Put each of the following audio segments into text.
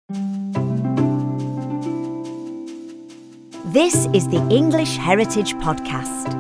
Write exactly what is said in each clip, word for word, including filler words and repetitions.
This is the English Heritage Podcast.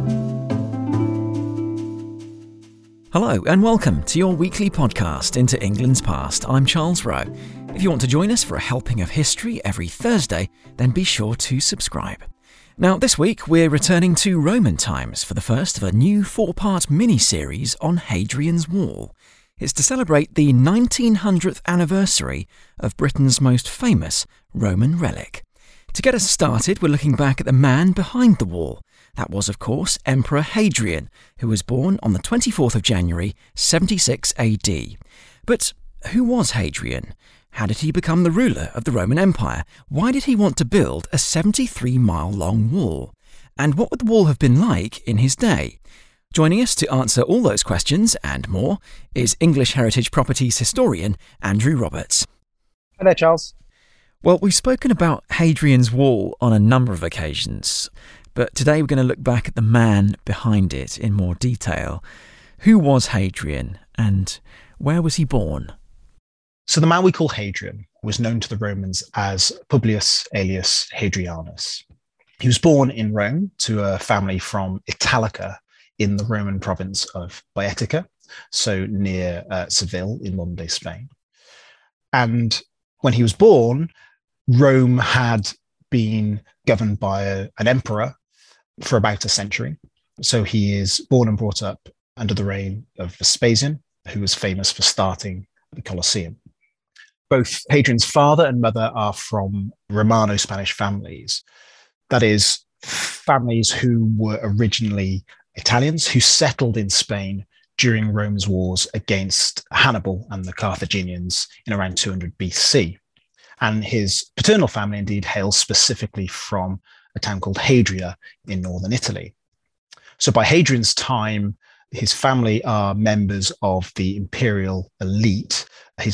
Hello and welcome to your weekly podcast into England's past. I'm Charles Rowe. If you want to join us for a helping of history every Thursday, then be sure to subscribe. Now, this week we're returning to Roman times for the first of a new four-part mini-series on Hadrian's Wall. It's to celebrate the nineteen hundredth anniversary of Britain's most famous Roman relic. To get us started, we're looking back at the man behind the wall. That was, of course, Emperor Hadrian, who was born on the twenty-fourth of January, seventy-six A D. But who was Hadrian? How did he become the ruler of the Roman Empire? Why did he want to build a seventy-three mile long wall? And what would the wall have been like in his day? Joining us to answer all those questions and more is English Heritage Properties historian Andrew Roberts. Hi there, Charles. Well, we've spoken about Hadrian's Wall on a number of occasions, but today we're going to look back at the man behind it in more detail. Who was Hadrian and where was he born? So the man we call Hadrian was known to the Romans as Publius Aelius Hadrianus. He was born in Rome to a family from Italica in the Roman province of Boetica, so near uh, Seville in modern-day Spain. And when he was born, Rome had been governed by a, an emperor for about a century. So he is born and brought up under the reign of Vespasian, who was famous for starting the Colosseum. Both Hadrian's father and mother are from Romano-Spanish families. That is, families who were originally Italians who settled in Spain during Rome's wars against Hannibal and the Carthaginians in around two hundred B C. And his paternal family indeed hails specifically from a town called Hadria in northern Italy. So by Hadrian's time, his family are members of the imperial elite. His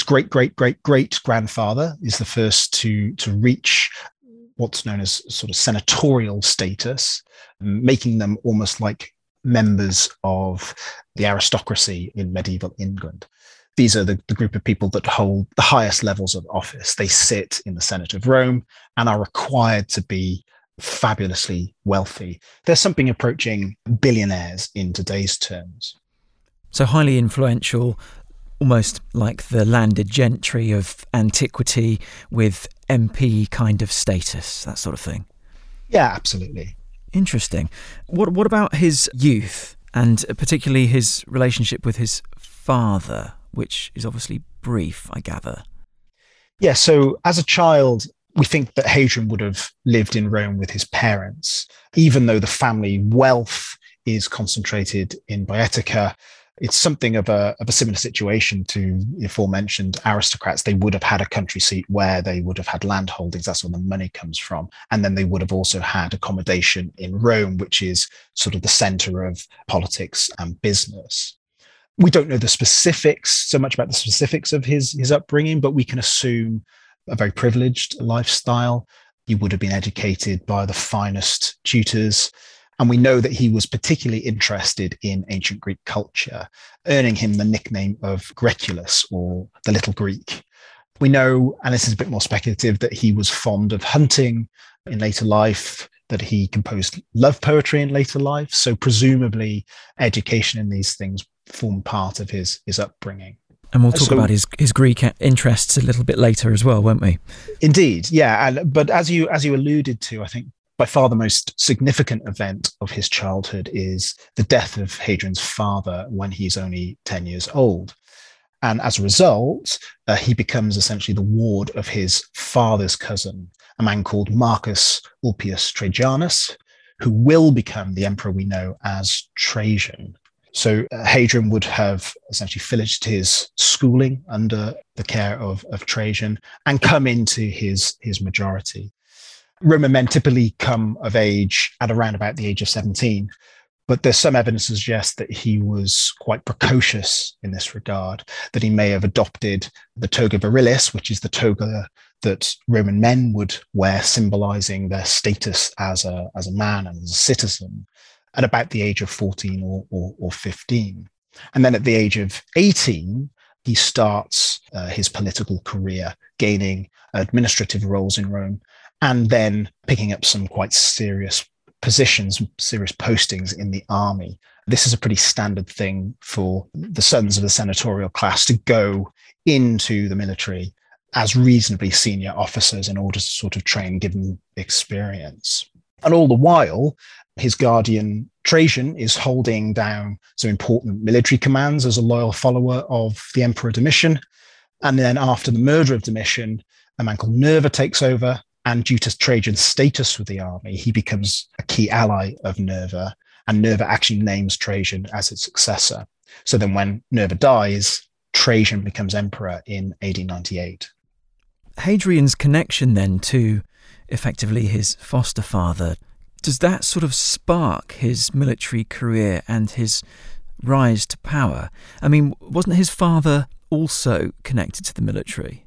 great-great-great-great-grandfather is the first to, to reach what's known as sort of senatorial status, making them almost like members of the aristocracy in medieval England. These are the, the group of people that hold the highest levels of office. They sit in the Senate of Rome and are required to be fabulously wealthy. There's something approaching billionaires in today's terms. So highly influential, almost like the landed gentry of antiquity with M P kind of status, that sort of thing. Yeah, absolutely. Interesting. What what about his youth and particularly his relationship with his father, which is obviously brief, I gather? Yeah, so as a child, we think that Hadrian would have lived in Rome with his parents, even though the family wealth is concentrated in Boetica. It's something of a of a similar situation to the aforementioned aristocrats. They would have had a country seat where they would have had land holdings. That's where the money comes from. And then they would have also had accommodation in Rome, which is sort of the center of politics and business. We don't know the specifics, so much about the specifics of his, his upbringing, but we can assume a very privileged lifestyle. He would have been educated by the finest tutors. And we know that he was particularly interested in ancient Greek culture, earning him the nickname of Greculus, or the Little Greek. We know, and this is a bit more speculative, that he was fond of hunting in later life, that he composed love poetry in later life. So presumably education in these things formed part of his, his upbringing. And we'll talk so, about his, his Greek interests a little bit later as well, won't we? Indeed, yeah. And, but as you as you alluded to, I think by far the most significant event of his childhood is the death of Hadrian's father when he's only ten years old. And as a result, uh, he becomes essentially the ward of his father's cousin, a man called Marcus Ulpius Trajanus, who will become the emperor we know as Trajan. So uh, Hadrian would have essentially finished his schooling under the care of, of Trajan and come into his, his majority. Roman men typically come of age at around about the age of seventeen, but there's some evidence to suggest that he was quite precocious in this regard, that he may have adopted the toga virilis, which is the toga that Roman men would wear, symbolizing their status as a, as a man and as a citizen, at about the age of fourteen or, or, or fifteen. And then at the age of eighteen, he starts uh, his political career, gaining administrative roles in Rome, and then picking up some quite serious positions, serious postings in the army. This is a pretty standard thing for the sons of the senatorial class to go into the military as reasonably senior officers in order to sort of train, given experience. And all the while, his guardian Trajan is holding down some important military commands as a loyal follower of the Emperor Domitian. And then after the murder of Domitian, a man called Nerva takes over, and due to Trajan's status with the army, he becomes a key ally of Nerva, and Nerva actually names Trajan as its successor. So then when Nerva dies, Trajan becomes emperor in A D ninety-eight. Hadrian's connection then to effectively his foster father, does that sort of spark his military career and his rise to power? I mean, wasn't his father also connected to the military?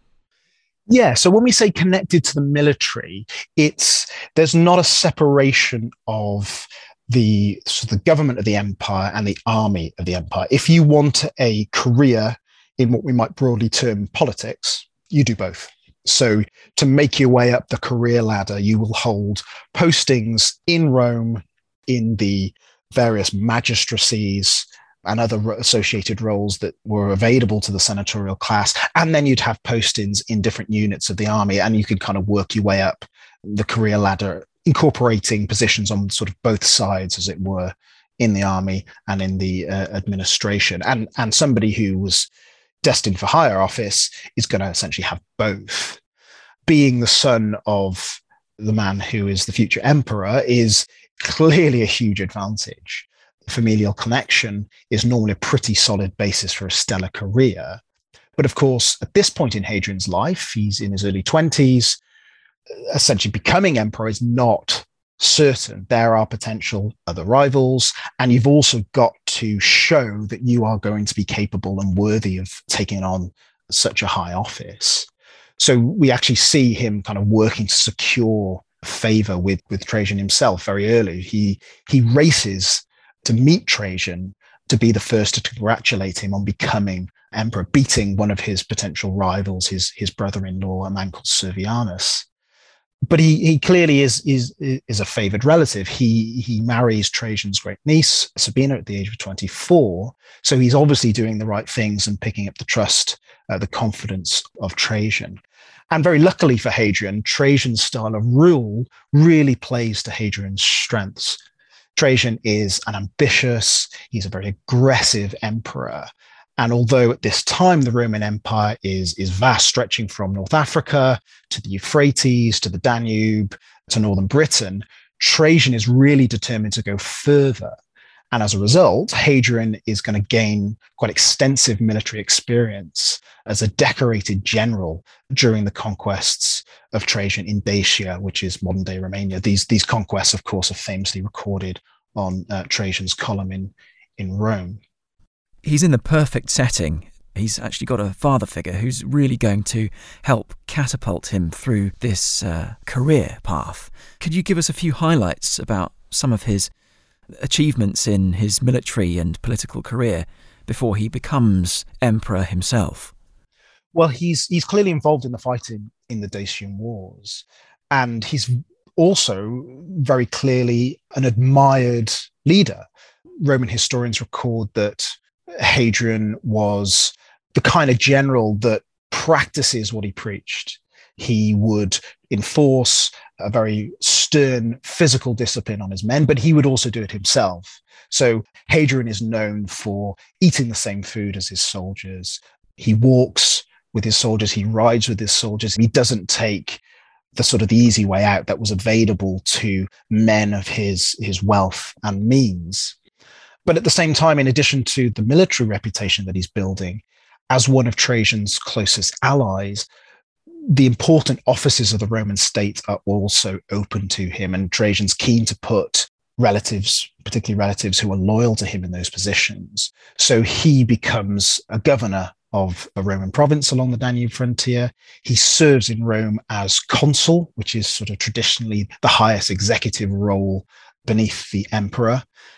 Yeah, so when we say connected to the military, it's there's not a separation of the, so the government of the empire and the army of the empire. If you want a career in what we might broadly term politics, you do both. So to make your way up the career ladder, you will hold postings in Rome, in the various magistracies and other associated roles that were available to the senatorial class. And then you'd have postings in different units of the army, and you could kind of work your way up the career ladder, incorporating positions on sort of both sides, as it were, in the army and in the uh, administration. And, and somebody who was destined for higher office is going to essentially have both. Being the son of the man who is the future emperor is clearly a huge advantage. Familial connection is normally a pretty solid basis for a stellar career. But of course, at this point in Hadrian's life, he's in his early twenties, essentially becoming emperor is not certain. There are potential other rivals, and you've also got to show that you are going to be capable and worthy of taking on such a high office. So we actually see him kind of working to secure favor with, with Trajan himself very early. He, he races to meet Trajan to be the first to congratulate him on becoming emperor, beating one of his potential rivals, his, his brother-in-law, a man called Servianus. But he, he clearly is, is, is a favored relative. He, he marries Trajan's great niece, Sabina, at the age of twenty-four. So he's obviously doing the right things and picking up the trust, uh, the confidence of Trajan. And very luckily for Hadrian, Trajan's style of rule really plays to Hadrian's strengths. Trajan is an ambitious, he's a very aggressive emperor. And although at this time the Roman Empire is, is vast, stretching from North Africa to the Euphrates, to the Danube, to northern Britain, Trajan is really determined to go further. And as a result, Hadrian is going to gain quite extensive military experience as a decorated general during the conquests of Trajan in Dacia, which is modern-day Romania. These, these conquests, of course, are famously recorded on uh, Trajan's column in, in Rome. He's in the perfect setting. He's actually got a father figure who's really going to help catapult him through this uh, career path. Could you give us a few highlights about some of his achievements in his military and political career before he becomes emperor himself? Well, he's he's clearly involved in the fighting in the Dacian Wars, and he's also very clearly an admired leader. Roman historians record that Hadrian was the kind of general that practices what he preached. He would enforce a very stern physical discipline on his men, but he would also do it himself. So Hadrian is known for eating the same food as his soldiers. He walks with his soldiers. He rides with his soldiers. He doesn't take the sort of the easy way out that was available to men of his, his wealth and means. But at the same time, in addition to the military reputation that he's building, as one of Trajan's closest allies, the important offices of the Roman state are also open to him, and Trajan's keen to put relatives, particularly relatives who are loyal to him, in those positions. So he becomes a governor of a Roman province along the Danube frontier. He serves in Rome as consul, which is sort of traditionally the highest executive role beneath the emperor.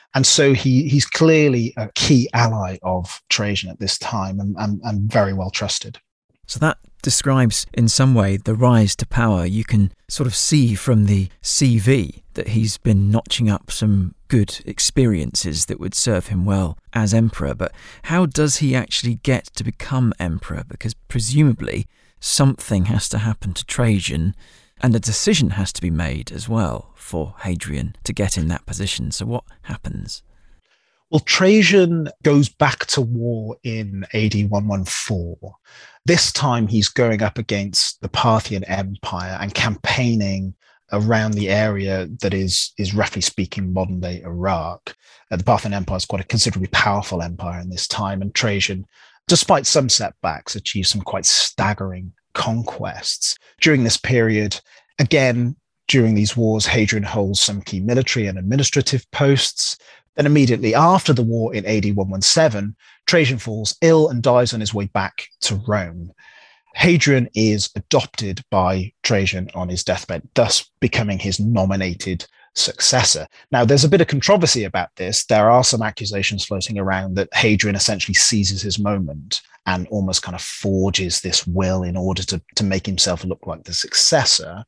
And so he he's clearly a key ally of Trajan at this time, and, and, and very well trusted. So that describes in some way the rise to power. You can sort of see from the C V that he's been notching up some good experiences that would serve him well as emperor. But how does he actually get to become emperor? Because presumably something has to happen to Trajan, and a decision has to be made as well for Hadrian to get in that position. So what happens? Well, Trajan goes back to war in A D one fourteen. This time he's going up against the Parthian Empire and campaigning around the area that is, is roughly speaking, modern-day Iraq. Uh, the Parthian Empire is quite a considerably powerful empire in this time, and Trajan, despite some setbacks, achieved some quite staggering conquests. During this period, again, during these wars, Hadrian holds some key military and administrative posts. Then immediately after the war in A D one seventeen, Trajan falls ill and dies on his way back to Rome. Hadrian is adopted by Trajan on his deathbed, thus becoming his nominated successor. Now, there's a bit of controversy about this. There are some accusations floating around that Hadrian essentially seizes his moment and almost kind of forges this will in order to, to make himself look like the successor.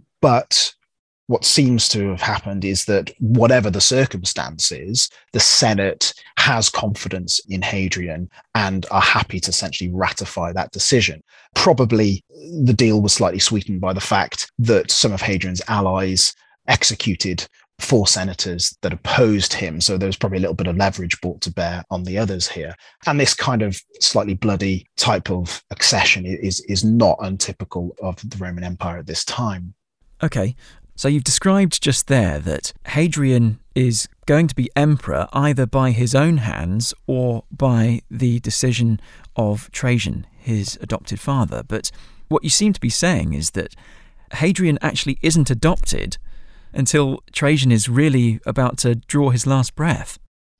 But what seems to have happened is that whatever the circumstances, the Senate has confidence in Hadrian and are happy to essentially ratify that decision. Probably the deal was slightly sweetened by the fact that some of Hadrian's allies executed four senators that opposed him. So there was probably a little bit of leverage brought to bear on the others here. And this kind of slightly bloody type of accession is, is not untypical of the Roman Empire at this time. Okay. So you've described just there that Hadrian is going to be emperor either by his own hands or by the decision of Trajan, his adopted father. But what you seem to be saying is that Hadrian actually isn't adopted until Trajan is really about to draw his last breath.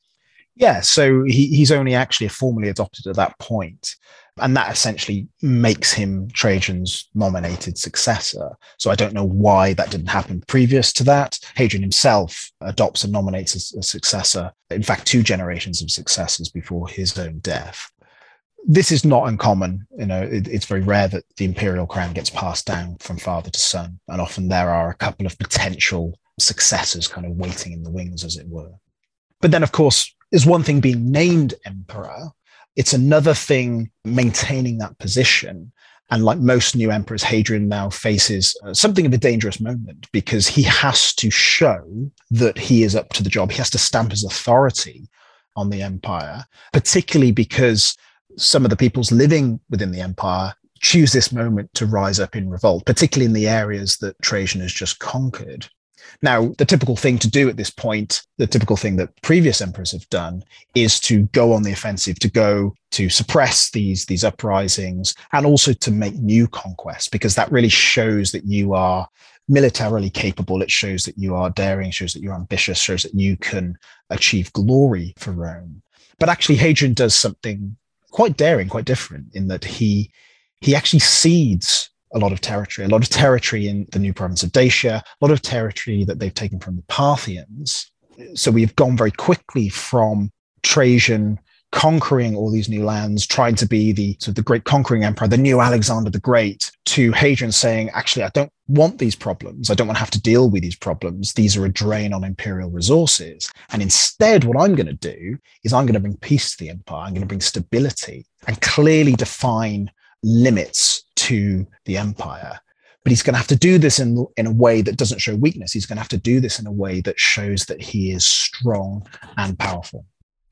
Yeah, so he, he's only actually formally adopted at that point. And that essentially makes him Trajan's nominated successor. So I don't know why that didn't happen previous to that. Hadrian himself adopts and nominates a, a successor, in fact, two generations of successors before his own death. This is not uncommon. You know, it, it's very rare that the imperial crown gets passed down from father to son. And often there are a couple of potential successors kind of waiting in the wings, as it were. But then, of course, there's one thing being named emperor. It's another thing maintaining that position. And like most new emperors, Hadrian now faces uh, something of a dangerous moment because he has to show that he is up to the job. He has to stamp his authority on the empire, particularly because some of the peoples living within the empire choose this moment to rise up in revolt, particularly in the areas that Trajan has just conquered. Now, the typical thing to do at this point, the typical thing that previous emperors have done, is to go on the offensive, to go to suppress these, these uprisings, and also to make new conquests, because that really shows that you are militarily capable. It shows that you are daring, shows that you're ambitious, shows that you can achieve glory for Rome. But actually, Hadrian does something quite daring, quite different, in that he he actually cedes a lot of territory, a lot of territory in the new province of Dacia, a lot of territory that they've taken from the Parthians. So we've gone very quickly from Trajan conquering all these new lands, trying to be the, sort of the great conquering emperor, the new Alexander the Great, to Hadrian saying, actually, I don't want these problems. I don't want to have to deal with these problems. These are a drain on imperial resources. And instead, what I'm going to do is I'm going to bring peace to the empire. I'm going to bring stability and clearly define limits to the empire. But he's going to have to do this in, in a way that doesn't show weakness. He's going to have to do this in a way that shows that he is strong and powerful.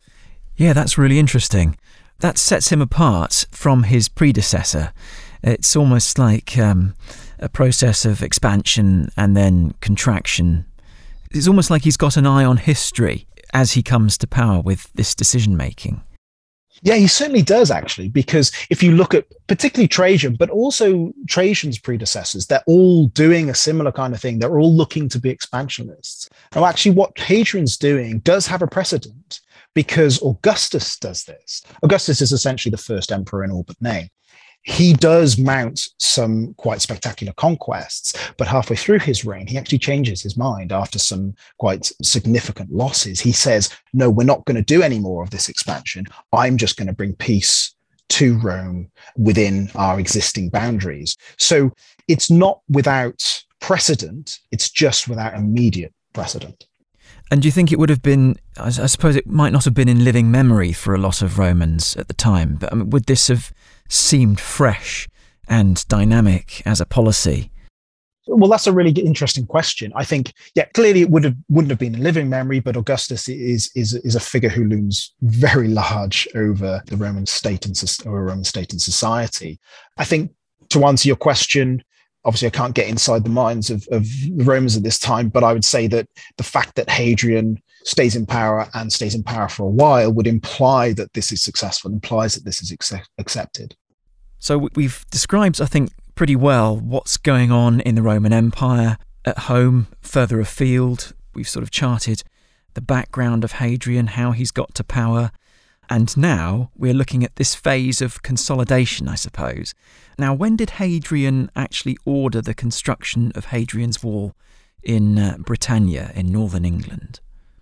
Yeah, that's really interesting. That sets him apart from his predecessor. It's almost like um, a process of expansion and then contraction. It's almost like he's got an eye on history as he comes to power with this decision-making. Yeah, he certainly does, actually, because if you look at particularly Trajan, but also Trajan's predecessors, they're all doing a similar kind of thing. They're all looking to be expansionists. Now, actually, what Hadrian's doing does have a precedent, because Augustus does this. Augustus is essentially the first emperor in all but name. He does mount some quite spectacular conquests, but halfway through his reign, he actually changes his mind after some quite significant losses. He says, no, we're not going to do any more of this expansion. I'm just going to bring peace to Rome within our existing boundaries. So it's not without precedent, it's just without immediate precedent. And do you think it would have been, I suppose it might not have been in living memory for a lot of Romans at the time, but I mean, would this have seemed fresh and dynamic as a policy? Well, that's a really interesting question. I think, yeah, clearly it would have, wouldn't have been in living memory, but Augustus is is is a figure who looms very large over the Roman state and or Roman state and society. I think, to answer your question, obviously, I can't get inside the minds of, of the Romans at this time, but I would say that the fact that Hadrian stays in power and stays in power for a while would imply that this is successful, implies that this is accept- accepted. So we've described, I think, pretty well what's going on in the Roman Empire at home, further afield. We've sort of charted the background of Hadrian, how he's got to power. And now we're looking at this phase of consolidation, I suppose. Now, when did Hadrian actually order the construction of Hadrian's Wall in uh, Britannia, in northern England?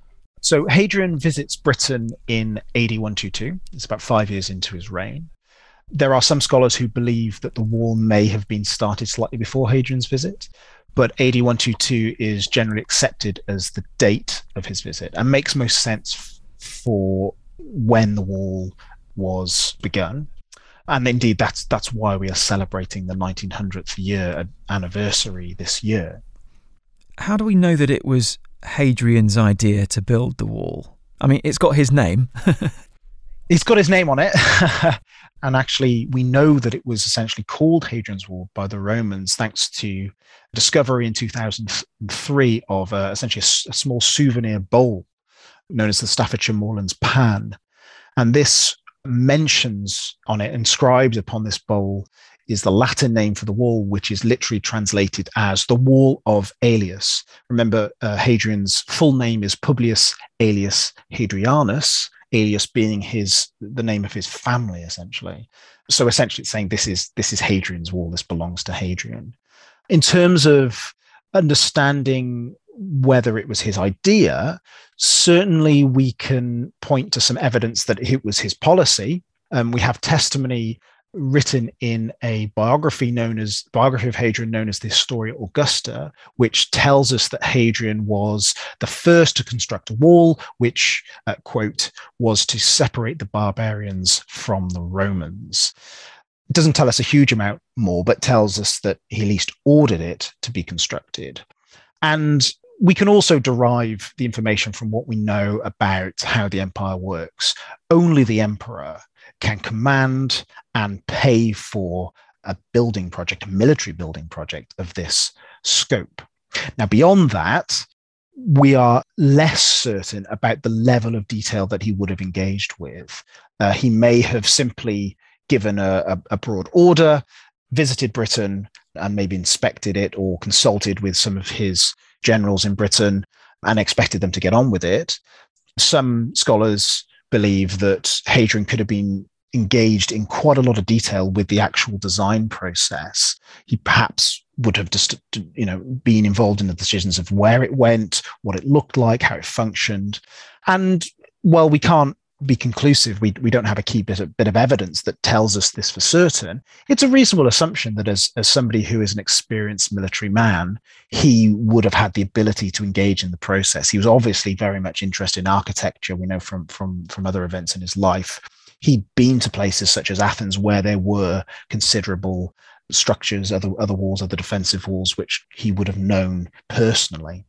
So Hadrian visits Britain in A D one twenty-two. It's about five years into his reign. There are some scholars who believe that the wall may have been started slightly before Hadrian's visit, but A D one twenty-two is generally accepted as the date of his visit and makes most sense for when the wall was begun. And indeed, that's that's why we are celebrating the nineteen hundredth year anniversary this year. How do we know that it was Hadrian's idea to build the wall? I mean, it's got his name. It's got his name on it. And actually, we know that it was essentially called Hadrian's Wall by the Romans thanks to discovery in two thousand three of uh, essentially a, a small souvenir bowl known as the Staffordshire Moorlands Pan. And this mentions on it, inscribed upon this bowl, is the Latin name for the wall, which is literally translated as the Wall of Aelius. Remember, uh, Hadrian's full name is Publius Aelius Hadrianus, Aelius being his the name of his family, essentially. So essentially it's saying this is this is Hadrian's Wall, this belongs to Hadrian. In terms of understanding whether it was his idea, certainly we can point to some evidence that it was his policy. Um, we have testimony written in a biography known as biography of Hadrian known as the Historia Augusta, which tells us that Hadrian was the first to construct a wall, which, uh, quote, was to separate the barbarians from the Romans. It doesn't tell us a huge amount more, but tells us that he at least ordered it to be constructed. And we can also derive the information from what we know about how the empire works. Only the emperor can command and pay for a building project, a military building project of this scope. Now, beyond that, we are less certain about the level of detail that he would have engaged with. Uh, he may have simply given a, a, a broad order, visited Britain and maybe inspected it or consulted with some of his generals in Britain and expected them to get on with it. Some scholars believe that Hadrian could have been engaged in quite a lot of detail with the actual design process. He perhaps would have just, you know, been involved in the decisions of where it went, what it looked like, how it functioned. And while we can't be conclusive, we we don't have a key bit of, bit of evidence that tells us this for certain, it's a reasonable assumption that as, as somebody who is an experienced military man, he would have had the ability to engage in the process. He was obviously very much interested in architecture. We know from from from other events in his life. He'd been to places such as Athens where there were considerable structures, other other walls, other defensive walls, which he would have known personally.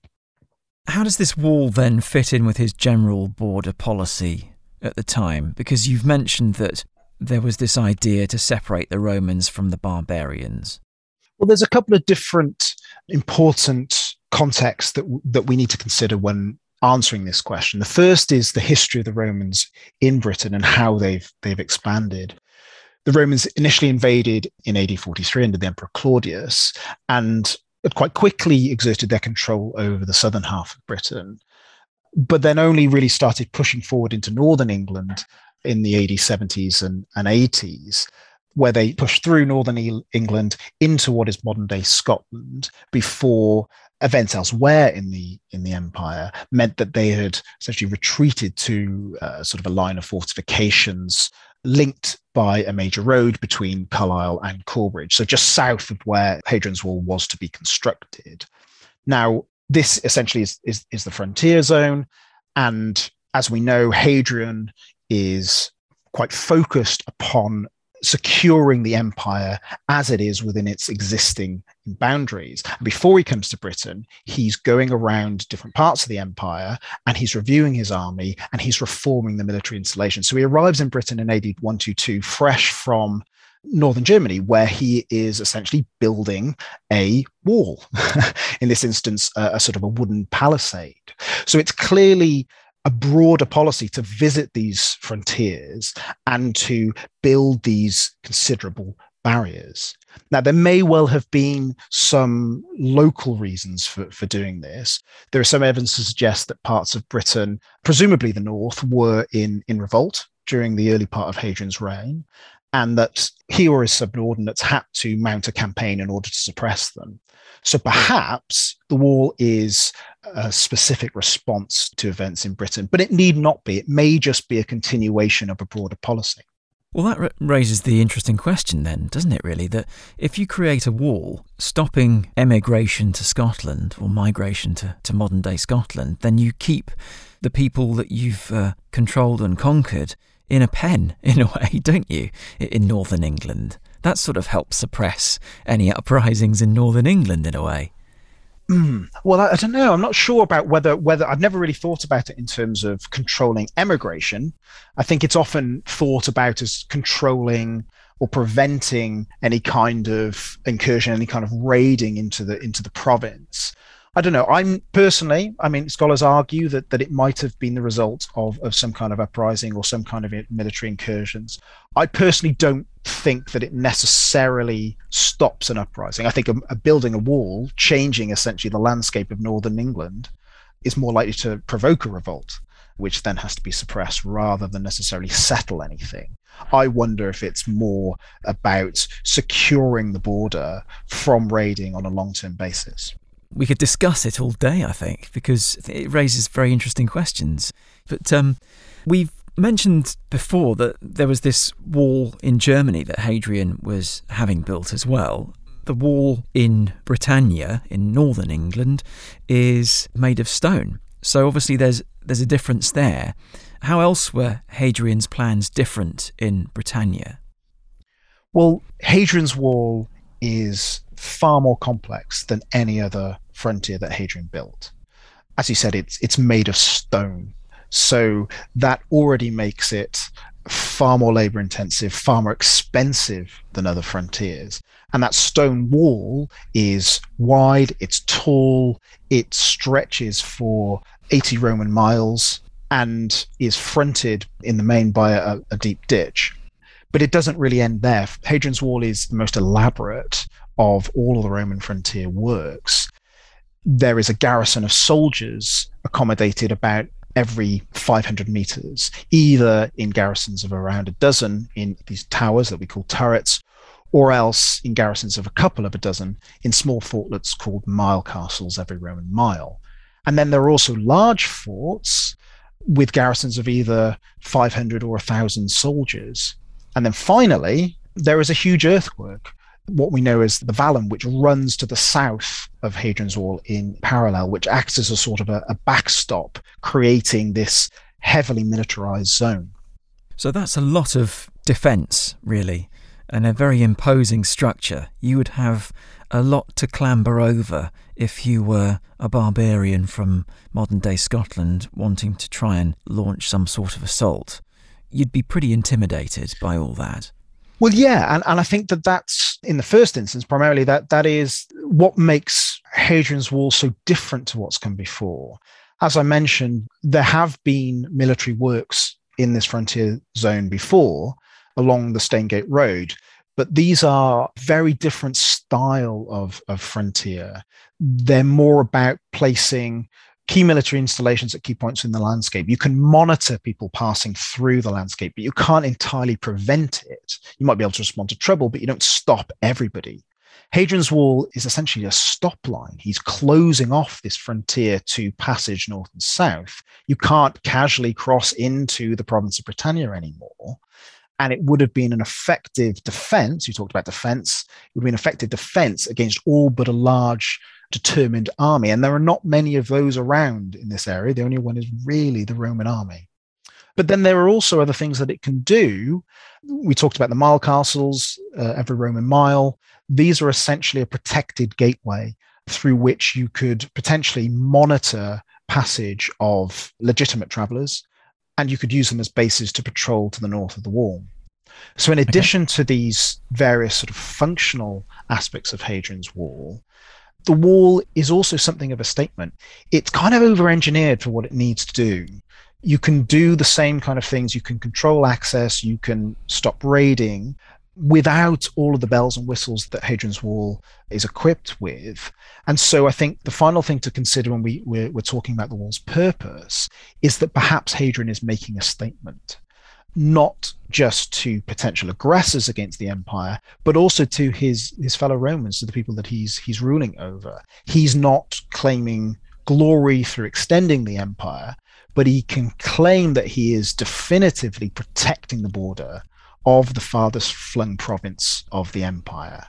How does this wall then fit in with his general border policy at the time? Because you've mentioned that there was this idea to separate the Romans from the barbarians. Well, there's a couple of different important contexts that that we need to consider when answering this question. The first is the history of the Romans in Britain and how they've they've expanded. The Romans initially invaded in A D forty-three under the Emperor Claudius and quite quickly exerted their control over the southern half of Britain, but then only really started pushing forward into northern England in the A D seventies and, and eighties. where they pushed through northern e- England into what is modern-day Scotland before events elsewhere in the in the empire meant that they had essentially retreated to uh, sort of a line of fortifications linked by a major road between Carlisle and Corbridge, so just south of where Hadrian's Wall was to be constructed. Now, this essentially is, is, is the frontier zone, and as we know, Hadrian is quite focused upon securing the empire as it is within its existing boundaries. Before he comes to Britain, he's going around different parts of the empire and he's reviewing his army and he's reforming the military installation. So he arrives in Britain in A D one twenty-two, fresh from northern Germany, where he is essentially building a wall. In this instance, a, a sort of a wooden palisade. So it's clearly a broader policy to visit these frontiers and to build these considerable barriers. Now, there may well have been some local reasons for, for doing this. There is some evidence to suggest that parts of Britain, presumably the north, were in, in revolt during the early part of Hadrian's reign, and that he or his subordinates had to mount a campaign in order to suppress them. So perhaps the wall is a specific response to events in Britain, but it need not be. It may just be a continuation of a broader policy. Well, that r- raises the interesting question then, doesn't it, really? That if you create a wall stopping emigration to Scotland or migration to, to modern-day Scotland, then you keep the people that you've uh, controlled and conquered in a pen, in a way, don't you, in northern England? That sort of helps suppress any uprisings in northern England, in a way. Mm. Well, I, I don't know. I'm not sure about whether whether I've never really thought about it in terms of controlling emigration. I think it's often thought about as controlling or preventing any kind of incursion, any kind of raiding into the into the province. I don't know. I'm personally, I mean, scholars argue that that it might have been the result of, of some kind of uprising or some kind of military incursions. I personally don't think that it necessarily stops an uprising. I think a, a building a wall, changing essentially the landscape of northern England, is more likely to provoke a revolt, which then has to be suppressed rather than necessarily settle anything. I wonder if it's more about securing the border from raiding on a long-term basis. We could discuss it all day, I think, because it raises very interesting questions. But um, we've mentioned before that there was this wall in Germany that Hadrian was having built as well. The wall in Britannia, in northern England, is made of stone. So obviously there's there's a difference there. How else were Hadrian's plans different in Britannia? Well, Hadrian's Wall is far more complex than any other frontier that Hadrian built. As you said, it's it's made of stone. So that already makes it far more labor intensive, far more expensive than other frontiers. And that stone wall is wide, it's tall, it stretches for eighty Roman miles and is fronted in the main by a, a deep ditch. But it doesn't really end there. Hadrian's Wall is the most elaborate of all of the Roman frontier works. There is a garrison of soldiers accommodated about every five hundred meters, either in garrisons of around a dozen in these towers that we call turrets, or else in garrisons of a couple of a dozen in small fortlets called mile castles every Roman mile. And then there are also large forts with garrisons of either five hundred or one thousand soldiers. And then finally, there is a huge earthwork, what we know as the Vallum, which runs to the south of Hadrian's Wall in parallel, which acts as a sort of a, a backstop, creating this heavily militarized zone. So that's a lot of defence, really, and a very imposing structure. You would have a lot to clamber over if you were a barbarian from modern-day Scotland wanting to try and launch some sort of assault. You'd be pretty intimidated by all that. Well, yeah, and, and I think that that's, in the first instance, primarily that that is what makes Hadrian's Wall so different to what's come before. As I mentioned, there have been military works in this frontier zone before, along the Staingate Road, but these are very different style of, of frontier. They're more about placing key military installations at key points in the landscape. You can monitor people passing through the landscape, but you can't entirely prevent it. You might be able to respond to trouble, but you don't stop everybody. Hadrian's Wall is essentially a stop line. He's closing off this frontier to passage north and south. You can't casually cross into the province of Britannia anymore. And it would have been an effective defense. You talked about defense. It would have been an effective defense against all but a large, determined army. And there are not many of those around in this area. The only one is really the Roman army. But then there are also other things that it can do. We talked about the mile castles, uh, every Roman mile. These are essentially a protected gateway through which you could potentially monitor passage of legitimate travelers, and you could use them as bases to patrol to the north of the wall. So in addition okay. to these various sort of functional aspects of Hadrian's Wall, the wall is also something of a statement. It's kind of over-engineered for what it needs to do. You can do the same kind of things. You can control access. You can stop raiding without all of the bells and whistles that Hadrian's Wall is equipped with. And so I think the final thing to consider when we, we're, we're talking about the wall's purpose is that perhaps Hadrian is making a statement, not just to potential aggressors against the empire, but also to his, his fellow Romans, to the people that he's, he's ruling over. He's not claiming glory through extending the empire, but he can claim that he is definitively protecting the border of the farthest flung province of the empire.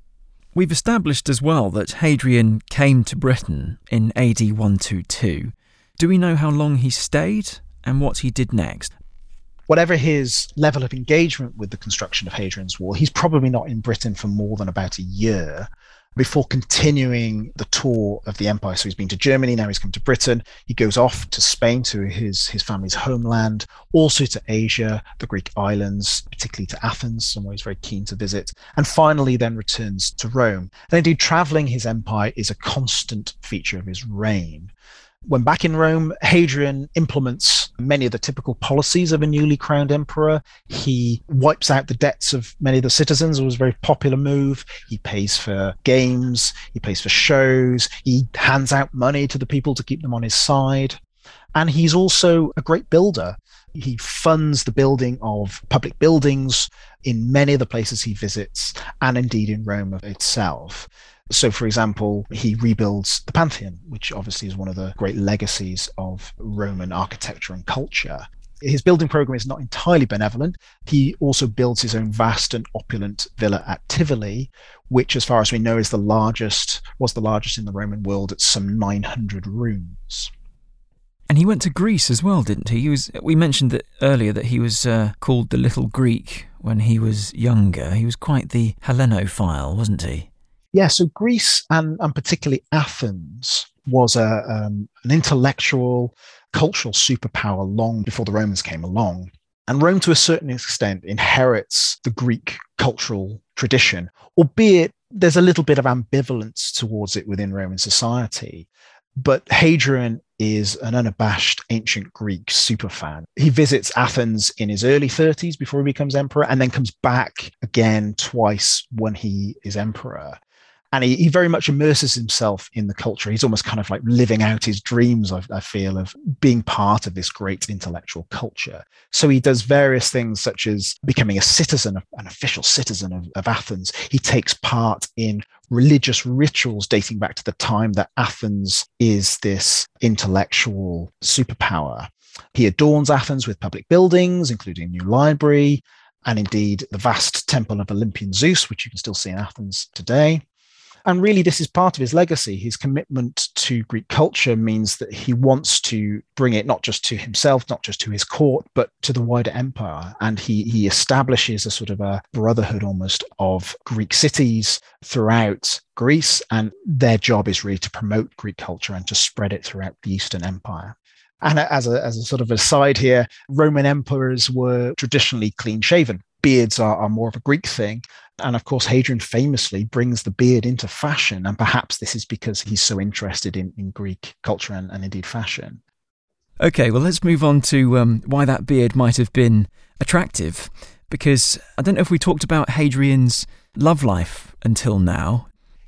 We've established as well that Hadrian came to Britain in A D one twenty-two. Do we know how long he stayed and what he did next? Whatever his level of engagement with the construction of Hadrian's Wall, he's probably not in Britain for more than about a year before continuing the tour of the empire. So he's been to Germany, now he's come to Britain. He goes off to Spain, to his, his family's homeland, also to Asia, the Greek islands, particularly to Athens, somewhere he's very keen to visit, and finally then returns to Rome. And indeed, traveling his empire is a constant feature of his reign. When back in Rome, Hadrian implements many of the typical policies of a newly crowned emperor. He wipes out the debts of many of the citizens. It was a very popular move. He pays for games. He pays for shows. He hands out money to the people to keep them on his side. And he's also a great builder. He funds the building of public buildings in many of the places he visits, and indeed in Rome itself. So, for example, he rebuilds the Pantheon, which obviously is one of the great legacies of Roman architecture and culture. His building program is not entirely benevolent. He also builds his own vast and opulent villa at Tivoli, which, as far as we know, is the largest, was the largest in the Roman world at some nine hundred rooms. And he went to Greece as well, didn't he? He was. We mentioned that earlier that he was uh, called the Little Greek when he was younger. He was quite the Hellenophile, wasn't he? Yeah, so Greece, and, and particularly Athens, was a, um, an intellectual, cultural superpower long before the Romans came along. And Rome, to a certain extent, inherits the Greek cultural tradition, albeit there's a little bit of ambivalence towards it within Roman society. But Hadrian is an unabashed ancient Greek superfan. He visits Athens in his early thirties before he becomes emperor, and then comes back again twice when he is emperor. And he, he very much immerses himself in the culture. He's almost kind of like living out his dreams, I, I feel, of being part of this great intellectual culture. So he does various things such as becoming a citizen, an official citizen of, of Athens. He takes part in religious rituals dating back to the time that Athens is this intellectual superpower. He adorns Athens with public buildings, including a new library, and indeed the vast temple of Olympian Zeus, which you can still see in Athens today. And really, this is part of his legacy. His commitment to Greek culture means that he wants to bring it not just to himself, not just to his court, but to the wider empire. And he, he establishes a sort of a brotherhood almost of Greek cities throughout Greece. And their job is really to promote Greek culture and to spread it throughout the Eastern Empire. And as a, as a sort of aside here, Roman emperors were traditionally clean-shaven. Beards are, are more of a Greek thing. And of course, Hadrian famously brings the beard into fashion. And perhaps this is because he's so interested in, in Greek culture and, and indeed fashion. Okay, well, let's move on to um, why that beard might have been attractive. Because I don't know if we talked about Hadrian's love life until now.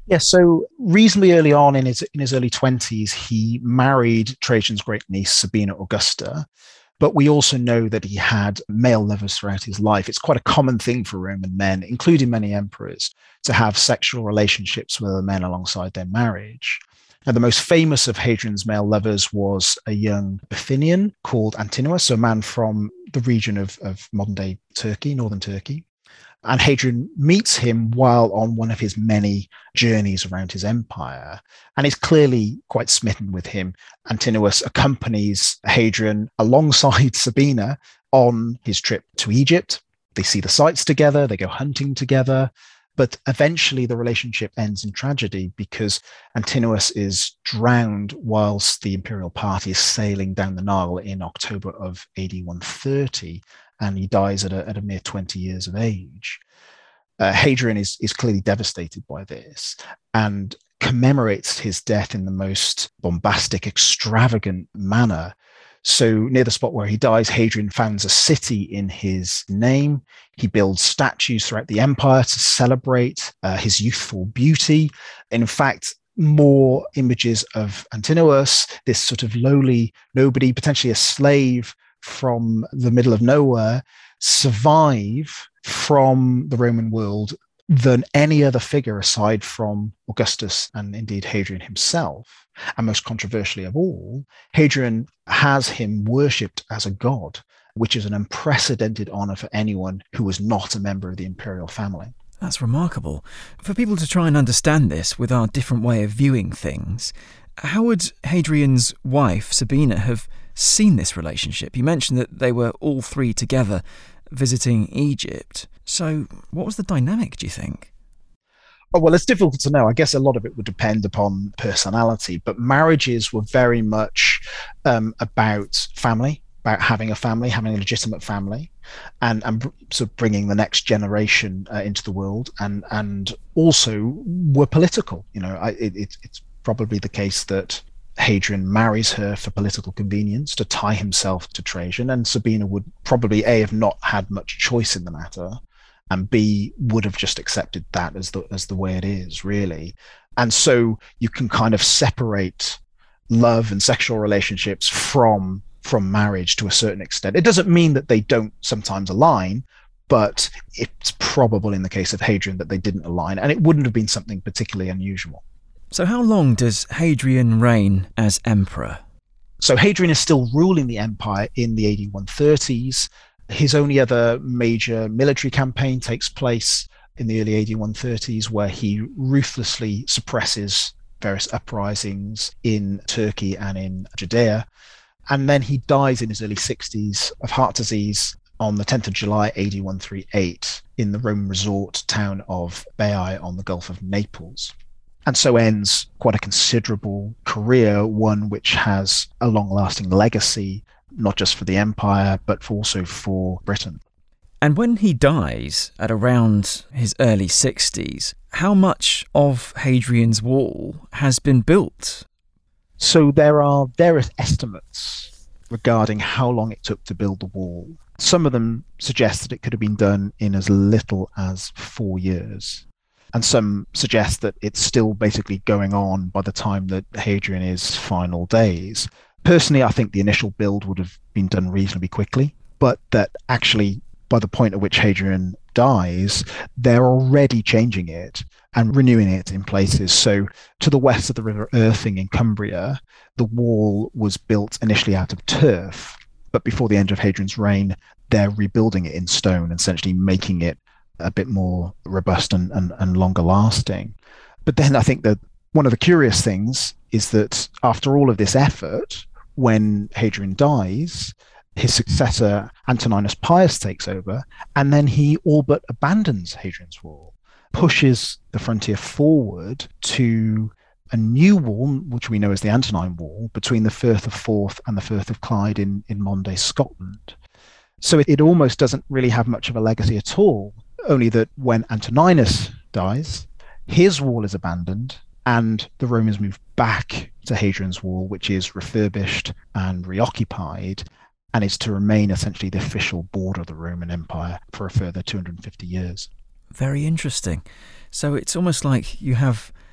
Yeah, so reasonably early on in his in his early twenties, he married Trajan's great niece, Sabina Augusta. But we also know that he had male lovers throughout his life. It's quite a common thing for Roman men, including many emperors, to have sexual relationships with other men alongside their marriage. Now, the most famous of Hadrian's male lovers was a young Bithynian called Antinous, a man from the region of, of modern-day Turkey, northern Turkey. And Hadrian meets him while on one of his many journeys around his empire, and is clearly quite smitten with him. Antinous accompanies Hadrian alongside Sabina on his trip to Egypt. They see the sights together, they go hunting together, but eventually the relationship ends in tragedy because Antinous is drowned whilst the imperial party is sailing down the Nile in October of A D one thirty. And he dies at a, at a mere twenty years of age. Uh, Hadrian is, is clearly devastated by this and commemorates his death in the most bombastic, extravagant manner. So near the spot where he dies, Hadrian founds a city in his name. He builds statues throughout the empire to celebrate uh, his youthful beauty. And in fact, more images of Antinous, this sort of lowly nobody, potentially a slave from the middle of nowhere, survive from the Roman world than any other figure aside from Augustus and indeed Hadrian himself. And most controversially of all, Hadrian has him worshipped as a god, which is an unprecedented honor for anyone who was not a member of the imperial family. That's remarkable. For people to try and understand this with our different way of viewing things, how would Hadrian's wife, Sabina, have seen this relationship? You mentioned that they were all three together visiting Egypt. So what was the dynamic, do you think? Oh, well, it's difficult to know. I guess a lot of it would depend upon personality, but marriages were very much um, about family, about having a family, having a legitimate family, and, and sort of bringing the next generation uh, into the world, and and also were political. You know, I, it, it, it's probably the case that Hadrian marries her for political convenience to tie himself to Trajan, and Sabina would probably A, have not had much choice in the matter, and B, would have just accepted that as the as the way it is, really. And so you can kind of separate love and sexual relationships from from marriage to a certain extent. It doesn't mean that they don't sometimes align, but it's probable in the case of Hadrian that they didn't align, and it wouldn't have been something particularly unusual. So how long does Hadrian reign as emperor? So Hadrian is still ruling the empire in the A D one thirties. His only other major military campaign takes place in the early A D one thirties, where he ruthlessly suppresses various uprisings in Turkey and in Judea. And then he dies in his early sixties of heart disease on the tenth of July, A D one thirty-eight, in the Roman resort town of Baiae on the Gulf of Naples. And so ends quite a considerable career, one which has a long-lasting legacy, not just for the empire, but also for Britain. And when he dies at around his early sixties, how much of Hadrian's Wall has been built? So there are various estimates regarding how long it took to build the wall. Some of them suggest that it could have been done in as little as four years. And some suggest that it's still basically going on by the time that Hadrian is final days. Personally, I think the initial build would have been done reasonably quickly, but that actually by the point at which Hadrian dies, they're already changing it and renewing it in places. So to the west of the River Irthing in Cumbria, the wall was built initially out of turf, but before the end of Hadrian's reign, they're rebuilding it in stone, essentially making it a bit more robust and, and, and longer lasting. But then I think that one of the curious things is that after all of this effort, when Hadrian dies, his successor Antoninus Pius takes over, and then he all but abandons Hadrian's Wall, pushes the frontier forward to a new wall, which we know as the Antonine Wall, between the Firth of Forth and the Firth of Clyde in, in modern-day Scotland. So it, it almost doesn't really have much of a legacy at all, only that when Antoninus dies, his wall is abandoned, and the Romans move back to Hadrian's Wall, which is refurbished and reoccupied, and is to remain essentially the official border of the Roman Empire for a further two hundred fifty years. Very interesting. So it's almost like you have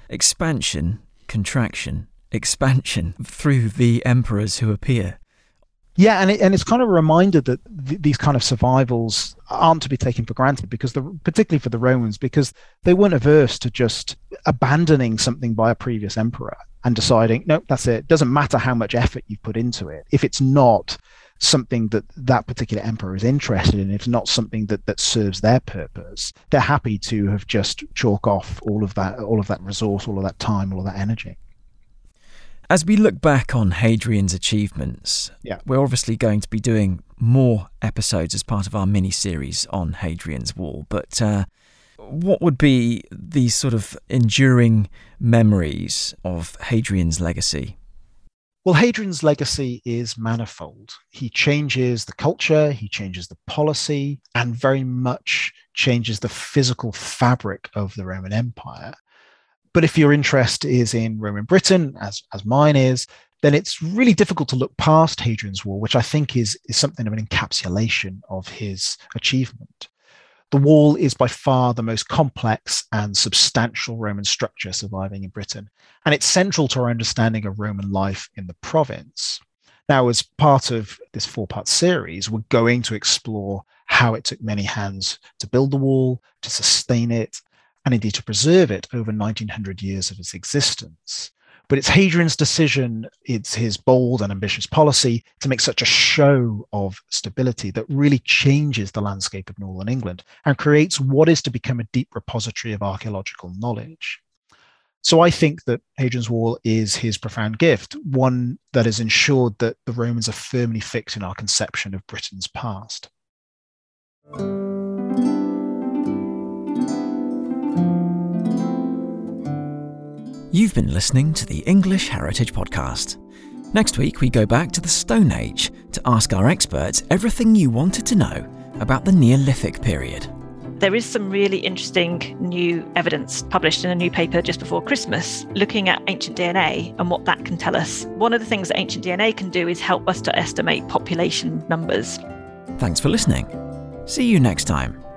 expansion, contraction, expansion through the emperors who appear. Yeah, and it, and it's kind of a reminder that th- these kind of survivals aren't to be taken for granted, because the, particularly for the Romans, because they weren't averse to just abandoning something by a previous emperor and deciding, no, that's it. It doesn't matter how much effort you put into it. If it's not something that that particular emperor is interested in, if it's not something that, that serves their purpose, they're happy to have just chalk off all of that, all of that resource, all of that time, all of that energy. As we look back on Hadrian's achievements, yeah. we're obviously going to be doing more episodes as part of our mini-series on Hadrian's Wall, but uh, what would be these sort of enduring memories of Hadrian's legacy? Well, Hadrian's legacy is manifold. He changes the culture, he changes the policy, and very much changes the physical fabric of the Roman Empire. But if your interest is in Roman Britain, as, as mine is, then it's really difficult to look past Hadrian's Wall, which I think is, is something of an encapsulation of his achievement. The wall is by far the most complex and substantial Roman structure surviving in Britain, and it's central to our understanding of Roman life in the province. Now, as part of this four-part series, we're going to explore how it took many hands to build the wall, to sustain it, and indeed to preserve it over nineteen hundred years of its existence. But it's Hadrian's decision, it's his bold and ambitious policy to make such a show of stability that really changes the landscape of northern England and creates what is to become a deep repository of archaeological knowledge. So I think that Hadrian's Wall is his profound gift, one that has ensured that the Romans are firmly fixed in our conception of Britain's past. You've been listening to the English Heritage Podcast. Next week, we go back to the Stone Age to ask our experts everything you wanted to know about the Neolithic period. There is some really interesting new evidence published in a new paper just before Christmas, looking at ancient D N A and what that can tell us. One of the things that ancient D N A can do is help us to estimate population numbers. Thanks for listening. See you next time.